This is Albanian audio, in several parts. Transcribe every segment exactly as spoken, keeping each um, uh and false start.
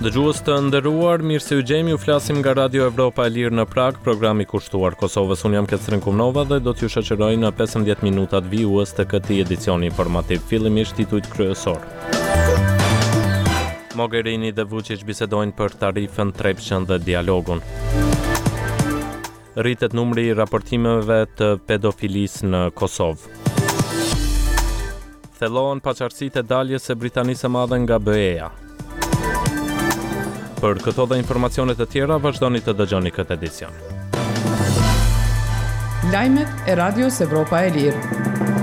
Dëgjues të nderuar, mirë se u gjemi, u flasim nga Radio Evropa e Lirë në Prag, programi kushtuar Kosovës. Unë jam Ketrin Kumnova dhe do t'ju shoqëroj në pesëmbëdhjetë minutat vijues të këtij edicioni informativ. Fillimisht titujt kryesor. Mogherini dhe Vučić bisedojnë për tarifën, trepçën dhe dialogun. Rritet numri i raportimeve të pedofilisë në Kosovë. Thellohen paqartësitë e daljes së Britanisë së Madhe nga B E A. Për këto dhe informacionet të tjera, vazhdoni të dëgjoni këtë edicion. Lajmet e Radios Evropa e Lirë.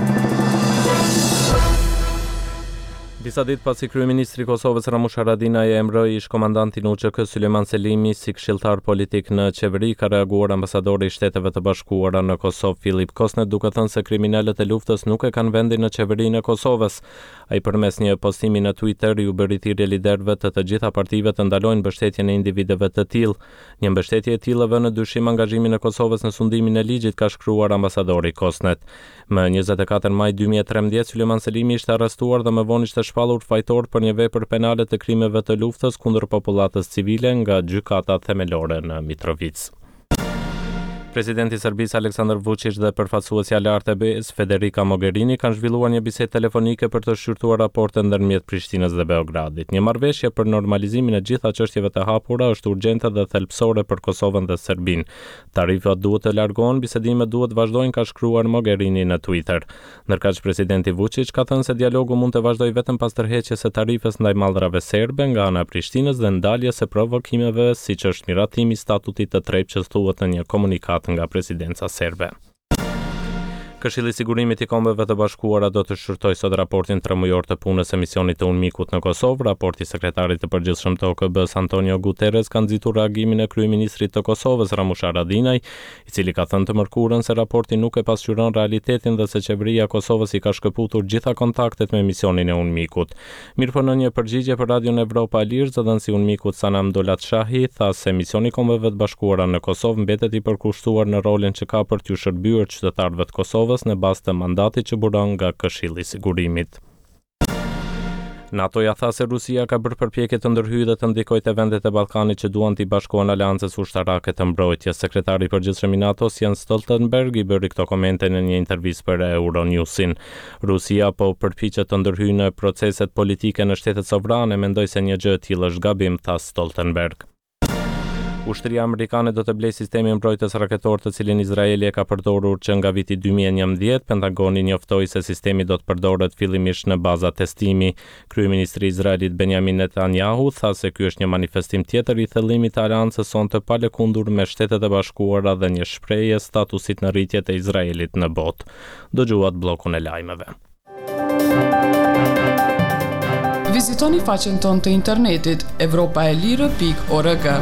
Disa ditë pasi kryeministri i Kosovës Ramush Haradinaj e emëroi ish-komandantin U Q K Sulejman Selimi si këshilltar politik në qeveri, ka reaguar ambasadori i Shteteve të Bashkuara në Kosovë Filip Kosnet, duke thënë se kriminalët e luftës nuk e kanë vendin në qeverinë e Kosovës. Ai përmes një postimi në Twitter ju bëri thirrje liderëve të të gjitha partive të ndalojnë mbështetjen e individëve të tillë. Një mbështetje e tillë vë në dyshim angazhimin e Kosovës në sundimin e ligjit, ka shkruar ambasadori Kosnet. Më njëzet e katër maj dy mijë e trembëdhjetë Sulejman Selimi ishte arrestuar dhe më vonë ishte shpallur fajtor për një vepër penale të krimeve të luftës kundër popullatës civile nga gjykata themelore në Mitrovic. Presidenti i Serbisë Aleksandar Vučić dhe përfaqësuesja e lartë e B E S Federica Mogherini kanë zhvilluar një bisedë telefonike për të shqyrtuar raportet ndërmjet Prishtinës dhe Beogradit. Një marrëveshje për normalizimin e gjitha çështjeve të hapura është urgjente dhe thelbësore për Kosovën dhe Serbinë. Tarifat duhet të largohen, bisedimet duhet vazhdojnë, ka shkruar Mogherini në Twitter. Ndërkaq presidenti Vučić ka thënë se dialogu mund të vazhdojë vetëm pas tërheqjes së tarifës ndaj mallrave serbe nga ana e Prishtinës dhe ndaljes së provokimeve, siç është miratimi i statutit të trepçës, thuhet në një komunikat nga presidenca serbe. Këshilli i Sigurimit i Kombeve të Bashkuara do të shqyrtojë sot raportin tremujor të punës së misionit të UNMIK-ut në Kosovë. Raporti i sekretarit të përgjithshëm të O K B-s Antonio Guterres ka nxitur reagimin e kryeministrit të Kosovës Ramush Haradinaj, i cili ka thënë të mërkurën se raporti nuk e pasqyron realitetin dhe se qeveria e Kosovës i ka shkëputur gjitha kontaktet me misionin e UNMIK-ut. Mirëpo në një përgjigje për Radion Evropa e Lirë, zëdhënësi i UNMIK-ut Sanam Dolatçahi tha se misioni i Kombeve të Bashkuara në Kosovë mbetet i përkushtuar në rolin që ka për t'u shërbyer qytetarëve të Kosovës në bazë të mandatit që buron nga Këshilli i Sigurimit. NATO ja tha se Rusia ka bërë përpjekje të ndërhyjë dhe të ndikojë te vendet e Ballkanit që duan të bashkohen aleancës ushtarake të mbrojtjes. Sekretari i përgjithshëm i NATO-s Jens Stoltenberg i bëri këto komente në një intervistë për Euronewsin. Rusia po përpiqet të ndërhyjë në proceset politike në shtetet sovrane, mendoj se një gjë e tillë është gabim, tha Stoltenberg. Ushtria amerikane do të blejë sistemin mbrojtës raketor të cilin Izraeli e ka përdorur që nga viti dy mijë e njëmbëdhjetë. Pentagoni njoftoi se sistemi do të përdoret fillimisht në baza testimi. Kryeministri i Izraelit Benjamin Netanyahu tha se ky është një manifestim tjetër i thellimit të aleancës sonte pa lëkundur me Shtetet e Bashkuara dhe një shprehje statusit në rritje të Izraelit në botë. Dëgjuat bllokun e lajmeve. Vizitoni faqen tonë të internetit evropa e lirë pikë org.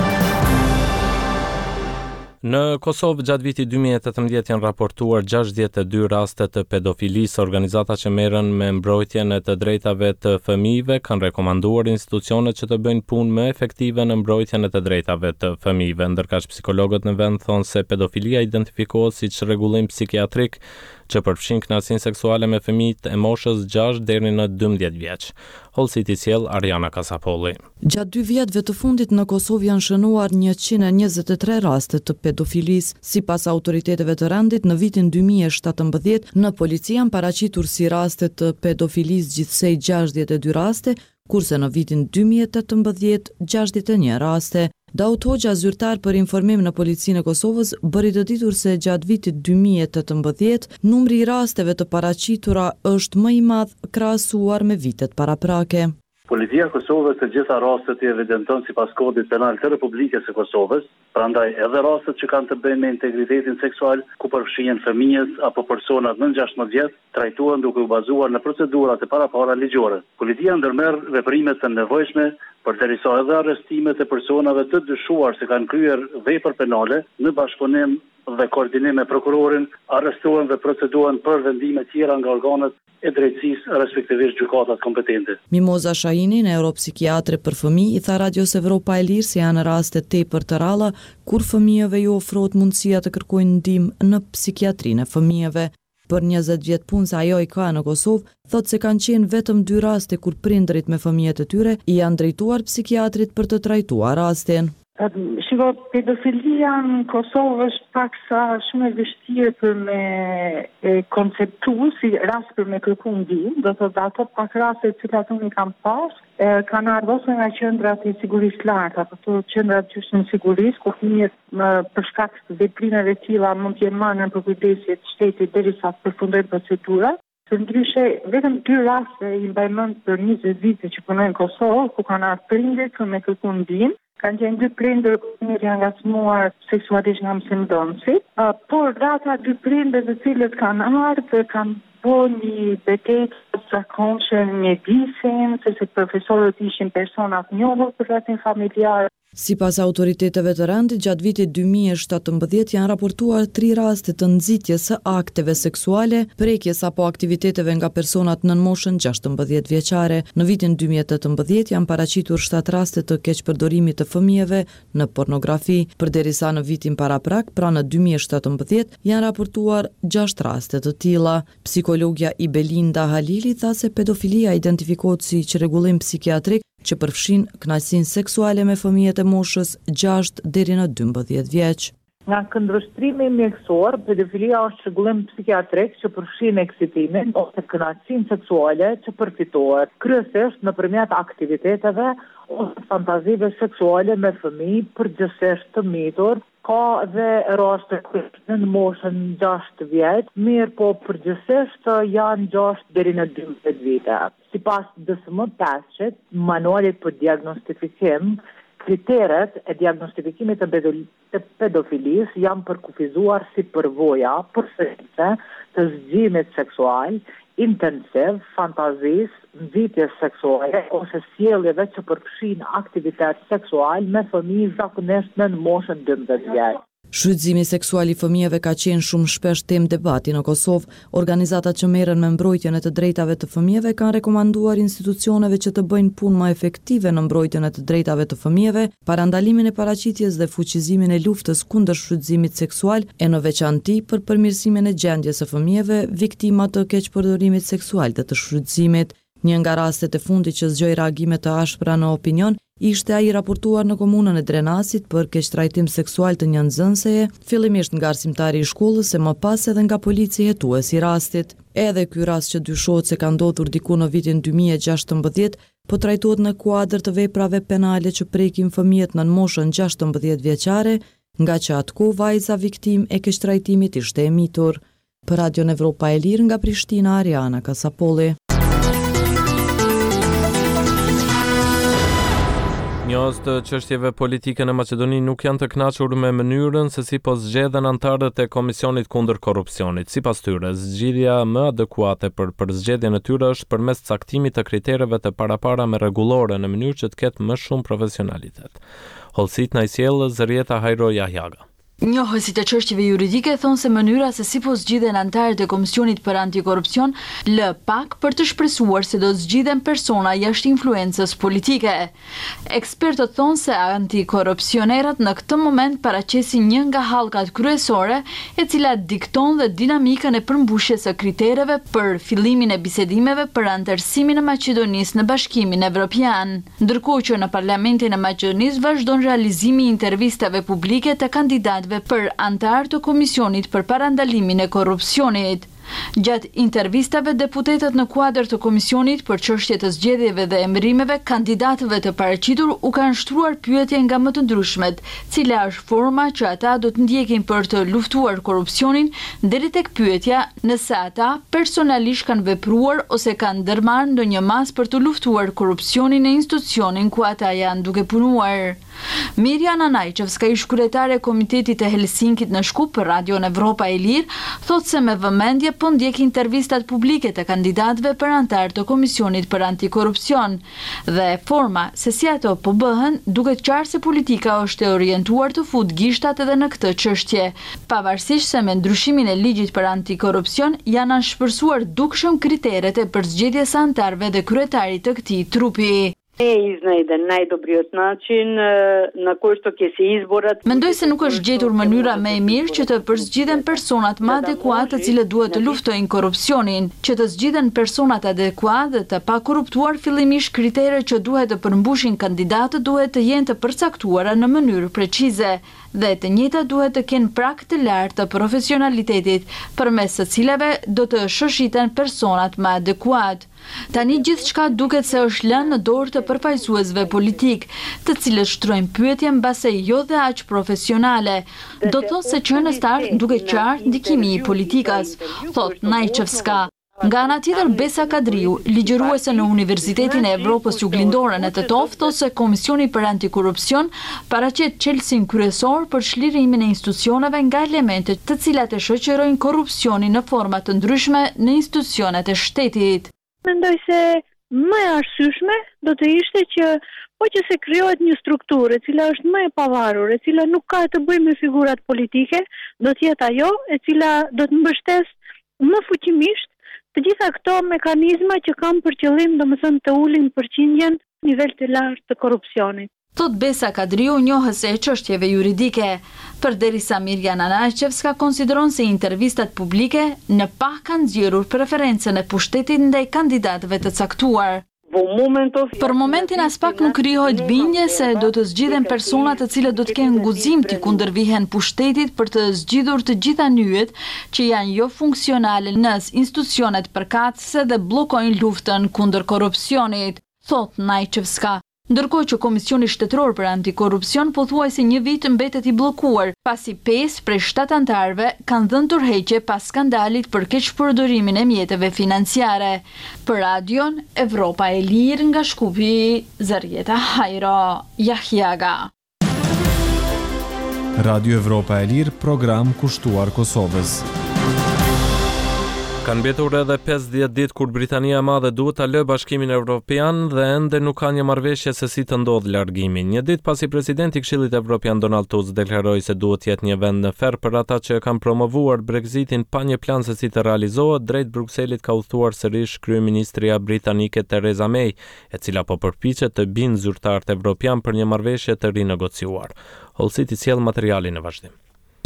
Në Kosovë gjatë vitit dy mijë e tetëmbëdhjetë janë raportuar gjashtëdhjetë e dy raste të pedofilisë. Organizata që merren me mbrojtjen e të drejtave të fëmijëve kanë rekomanduar institucionet që të bëjnë punë më efektive në mbrojtjen e të drejtave të fëmijëve. Ndërkaq psikologët në vend thonë se pedofilia identifikohet si çrregullim psikiatrik që përfshin knatësinë seksuale me fëmijët e moshës gjashtë deri në dymbëdhjetë vjeç. Holsit i sjell Ariana Kasapolli. Gjatë dy vjetëve të fundit në Kosovë janë shënuar njëqind e njëzet e tre raste të pedofilisë. Sipas autoriteteve të rendit, në vitin dy mijë e shtatëmbëdhjetë në polici janë paraqitur si raste të pedofilisë gjithsej gjashtëdhjetë e dy raste, kurse në vitin dy mijë e tetëmbëdhjetë gjashtëdhjetë e një raste. Daud Hoxha, zyrtar për informim në Policinë e Kosovës, bëri të ditur se gjatë vitit dy mijë e tetëmbëdhjetë numri i rasteve të paraqitura është më i madh krahasuar me vitet paraprake. Policia e Kosovës të gjitha rastet i evidenton sipas kodit penal të Republikës së Kosovës, prandaj edhe rastet që kanë të bëjnë me integritetin seksual, ku përfshihen fëmijët apo personat nën gjashtëdhjetë vjet, trajtohen duke u bazuar në procedurat e parapara ligjore. Policia ndërmerr veprimet të nevojshme përderisa edhe arrestimet e personave të dyshuar se kanë kryer vepër penale në bashkëpunim dhe koordinim me prokurorin, arrestohen dhe procedohen për vendime tjera nga organet e drejtësisë, respektivisht gjykatat kompetente. Mimoza Shahini, neuropsikiatre për fëmijë, i tha Radios Evropa e Lirë se janë raste tepër të ralla kur fëmijëve ju ofrohet mundësia të kërkojnë ndihmë në psikiatrinë e fëmijëve. Për njëzet vjet punë se ajo i ka në Kosovë, thotë se kanë qenë vetëm dy raste kur prindërit me fëmijët e tyre i janë drejtuar psikiatrit për të trajtuar rastin. Shiko, pedofilia në Kosovë është pak sa shumë e vështirë për me e konceptu si rast për me kërku ndihmë, do të ato pak raste të cilat unë i kam pas, e, kanë ardhur nga qendrat e sigurisë lartë, apo të qendrat gjyqësore të sigurisë, ku fëmijët për shkak të veprimeve të tilla mund të jenë marrë në përkujdesje të shtetit derisa të përfundojnë procedurat. Së ndryshe, vetëm dy raste i mbaj mend për njëzet vite që punoj në Kosovë, ku kanë ardhur prindërit për me kërku ndihmë. Kanë qenë dy prindër që janë ngacmuar seksualisht nga mësimdhënësit, uh, por rata dy prindër të cilët kanë ardhur kanë bërë një betejë të zakonshme në mjedisin, sepse profesorët ishin persona të njohur për rrethin familjar. Sipas autoriteteve të rendit, gjatë vitit dy mijë e shtatëmbëdhjetë janë raportuar tri raste të nxitjes së akteve seksuale, prekjes apo aktiviteteve nga personat nën moshën gjashtëmbëdhjetë vjeçare. Në vitin dy mijë e tetëmbëdhjetë janë paraqitur shtatë raste të keqpërdorimit të fëmijëve në pornografi, përderisa në vitin paraprak, pra në dy mijë e shtatëmbëdhjetë, janë raportuar gjashtë raste të tilla. Psikologja i Belinda Halili tha se pedofilia identifikohet si çrregullim psikiatrik që përfshin kënaqësinë seksuale me fëmijët e moshës gjashtë deri në dymbëdhjetë vjeç. Nga këndvështrimi mjekësor, pedofilia është çrregullim psikiatrik që përfshin eksitimin ose kënaqësinë seksuale që përfitohet kryesisht nëpërmjet aktiviteteve ose fantazive seksuale me fëmijë, përgjithsisht të mitur. Ka dhe raste në moshën gjashtë vjet, mirë po përgjithsisht janë gjashtë deri në dymbëdhjetë vite. Sipas D S M pesëdhjetë, manualit për diagnostifikim, kriteret e diagnostifikimit të pedofilisë janë përkufizuar si përvoja përsëritse të zgjimit seksual, intensiv, fantazis, nxitjes seksuale ose sjelljeve që përfshin aktivitet seksual me fëmijë zakonisht në moshën dymbëdhjetë vjeç. Shfrytëzimi seksual i fëmijëve ka qenë shumë shpesh temë debati në Kosovë. Organizatat që merren me mbrojtjen e të drejtave të fëmijëve kanë rekomanduar institucioneve që të bëjnë punë më efektive në mbrojtjen e të drejtave të fëmijëve, parandalimin e paraqitjes dhe fuqizimin e luftës kundër shfrytëzimit seksual, e në veçanti për përmirësimin e gjendjes së fëmijëve viktima të keqpërdorimit seksual dhe të shfrytëzimit. Një nga rastet e fundit që zgjoi reagime të ashpra në opinion ishte ai raportuar në komunën e Drenasit për keqtrajtim seksual të një nxënëseje, fillimisht nga arsimtari i shkollës e më pas edhe nga polici hetuesi i rastit. Edhe ky rast që dyshohet se ka ndodhur diku në vitin dy mijë e gjashtëmbëdhjetë, po trajtohet në kuadër të veprave penale që prekin fëmijët në moshën gjashtëmbëdhjetë vjeçare, nga që atkoh vajza viktim e keqtrajtimit ishte e mitur. Për Radion Evropa e Lirë nga Prishtina, Ariana Kasapolli. Njohës të çështjeve politike në Maqedoni nuk janë të kënaqur me mënyrën se si po zgjedhen anëtarët e Komisionit kundër korrupsionit. Sipas tyre, zgjidhja më adekuate për përzgjedhjen e tyre është përmes caktimit të kritereve të parapara me rregullore në mënyrë që të ketë më shumë profesionalitet. Hollësit na i sjell Zërieta Hajro Jahjaga. Njohësit e çështjeve juridike thonë se mënyra se si po zgjidhen anëtarët e Komisionit për Antikorrupsion lë pak për të shpresuar se do zgjidhen persona jashtë influencës politike. Ekspertët thonë se antikorrupsionerët në këtë moment paraqesin një nga hallkat kryesore e cila dikton dhe dinamikën e përmbushjes së kritereve për fillimin e bisedimeve për anëtarësimin e Maqedonisë në Bashkimin Evropian. Ndërkohë që në Parlamentin e Maqedonisë vazhdon realizimi i intervistave publike të kandidatëve për antar të Komisionit për parandalimin e korrupsionit. Gjatë intervistave, deputetët në kuadër të Komisionit për çështje të zgjedhjeve dhe emërimeve kandidatëve të paraqitur u kanë shtruar pyetje nga më të ndryshmet, cila është forma që ata do të ndjekin për të luftuar korrupsionin, deri tek pyetja nëse ata personalisht kanë vepruar ose kanë ndërmarrë ndonjë mas për të luftuar korrupsionin në institucionin ku ata janë duke punuar. Mirjana Nanajqevska, ish kryetare e Komitetit të Helsinkit në Shkup për Radion Evropa e Lirë, thotë se me vëmendje po ndjek intervistat publike të kandidatëve për antar të Komisionit për Antikorrupsion dhe forma se si ato po bëhen duket qartë se politika është e orientuar të fut gishtat edhe në këtë çështje, pavarësisht se me ndryshimin e ligjit për antikorrupsion janë anshpërsuar dukshëm kriteret e përzgjedhjes së antarëve dhe kryetarit të këtij trupi. Ne iznajde najdobrijot način na košto ke se izborat. Mendoj se nuk është gjetur mënyra më e mirë që të përzgjidhen personat më adekuat të cilët duhet të luftojnë korrupsionin, që të zgjidhen personat adekuat dhe të pakorruptuar. Fillimisht kriteret që duhet të përmbushin kandidatët duhet të jenë të përcaktuara në mënyrë precize dhe të njëjtat duhet të kenë prag të lartë të profesionalitetit, përmes së cilave do të shëshiten personat më adekuat. Tani gjithçka duket se është lënë në dorë të përfaqësuesve politik, të cilët shtrojnë pyetje mbase jo dhe aq profesionale. Do të thotë se që në start duket qartë ndikimi i politikës, thot Najçevska. Nga ana tjetër, Besa Kadriu, ligjëruese në Universitetin e Evropës Juglindore në Tetov, thotë se Komisioni për Antikorrupsion paraqet çelësin kryesor për çlirimin e institucioneve nga elementet të cilat e shoqërojnë korrupsionin në forma të ndryshme në institucionet e shtetit. Mendoj se më e arsyeshme do të ishte që po që se krijohet një strukturë e cila është më e pavarur, e cila nuk ka të bëjë me figurat politike, do të jetë ajo e cila do të mbështesë më fuqimisht të gjitha këto mekanizma që kanë për qëllim domethënë të ulin përqindjen në nivel të lartë të korrupsionit. Thot Besa Kadriu, njohëse e çështjeve juridike, përderisa Mirjana Najçevska konsideron se intervistat publike në pak kanë nxjerrur preferencën e pushtetit ndaj kandidatëve të caktuar. Për momentin as pak nuk krijohet bindje se do të zgjidhen persona të cilët do të kenë guxim të kundërvihen pushtetit për të zgjidhur të gjitha nyjet që janë jo funksionale në institucionet përkatëse dhe bllokojnë luftën kundër korrupsionit, thot Najçevska. Ndërkohë që Komisioni Shtetëror për Antikorrupsion pothuajse një vit mbetet i bllokuar, pasi pesë prej shtatë anëtarëve kanë dhënë tërheqje pas skandalit për keqpërdorimin e mjeteve financiare. Për Radion Evropa e Lirë nga Shkupi, Zarieta Hajro, Jahjaga. Radio Evropa e Lirë, program kushtuar Kosovës. Kanë mbetur edhe pesëdhjetë ditë kur Britania e Madhe duhet ta lëjë Bashkimin Evropian dhe ende nuk ka një marrëveshje se si të ndodh largimi. Një ditë pasi presidenti i Këshillit Evropian Donald Tusk deklaroi se duhet të jetë një vend në ferr për ata që kanë promovuar Brexitin pa një plan se si të realizohet, drejt Brukselit ka udhëtuar sërish kryeministria britanike Theresa May, e cila po përpiqet të bindë zyrtarët evropian për një marrëveshje të rinegociuar. Holsit i sjell materialin në vazhdim.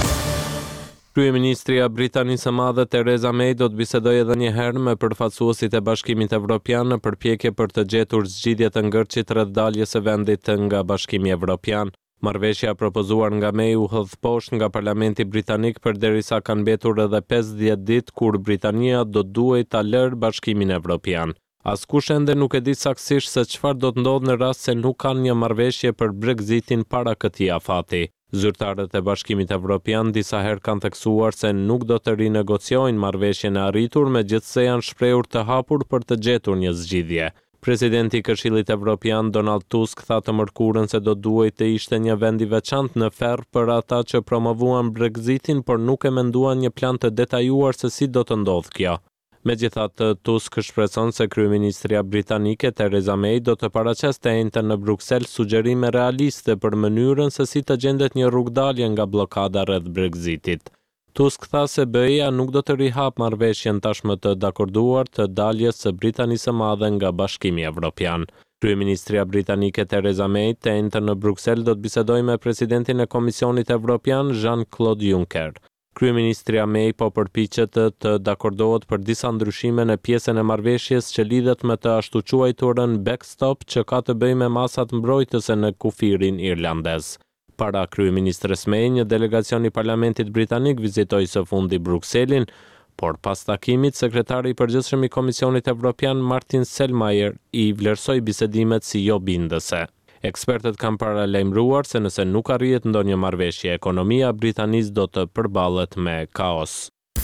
Kryeministria Britanisë së Madhe Theresa May do të bisedojë edhe një herë me përfaqësuesit e Bashkimit Evropian në përpjekje për të gjetur zgjidhje të ngërçit rreth daljes së vendit nga Bashkimi Evropian. Marrëveshja propozuar nga May u hodh poshtë nga Parlamenti Britanik përderisa kanë mbetur edhe pesëdhjetë ditë kur Britania do duhej ta lërë Bashkimin Evropian. Askush ende nuk e di saktësisht se çfarë do të ndodhë në rast se nuk kanë një marrëveshje për Brexitin para këtij afati. Zyrtarët e Bashkimit Evropian disa herë kanë theksuar se nuk do të rinegociojnë marrëveshjen e arritur, megjithse janë shprehur të hapur për të gjetur një zgjidhje. Presidenti i Këshillit Evropian Donald Tusk tha të mërkurën se do duhej të ishte një vend i veçantë në ferr për ata që promovuan Brexitin, por nuk e menduan një plan të detajuar se si do të ndodhë kjo. Megjithatë, Tusk shpreson se kryeministria britanike Theresa May do të paraqeste njëjtën në Bruksel sugjerime realiste për mënyrën se si të gjendet një rrugdalje nga bllokada rreth Brexitit. Tusk tha se B E A nuk do të rihap marrëveshjen tashmë të dakorduar të daljes së Britanisë së Madhe nga Bashkimi Evropian. Kryeministria britanike Theresa May të njëjtën në Bruksel do të bisedojë me presidentin e Komisionit Evropian Jean-Claude Juncker. Kryeministria May po përpiqet të, të dakordohet për disa ndryshime në pjesën e marrëveshjes që lidhet me të ashtu quajturën backstop që ka të bëjë me masat mbrojtëse në kufirin irlandez. Para kryeministres May, një delegacion i Parlamentit Britanik vizitoi së fundi Brukselin, por pas takimit, sekretari i përgjithshëm i Komisionit Evropian Martin Selmayr i vlerësoi bisedimet si jo bindëse. Ekspertët kanë paralajmëruar se nëse nuk arrihet ndonjë marrëveshje, ekonomia britanisë do të përballet me kaos.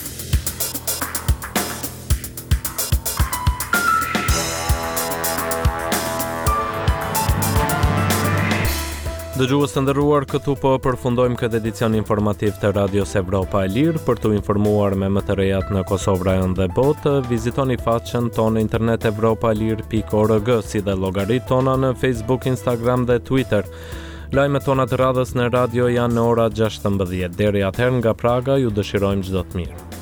Dëgjues të nderuar, këtu po përfundojmë këtë edicion informativ të Radios Evropa e Lirë. Për të informuar me më të rejat në Kosovë, rajon dhe botë, vizitoni faqen tonë internet evropa e lirë pikë org, si dhe llogaritë tona në Facebook, Instagram dhe Twitter. Lajmet tona të radhës në radio janë në ora gjashtëmbëdhjetë. Deri atëherë nga Praga ju dëshirojmë çdo të mirë.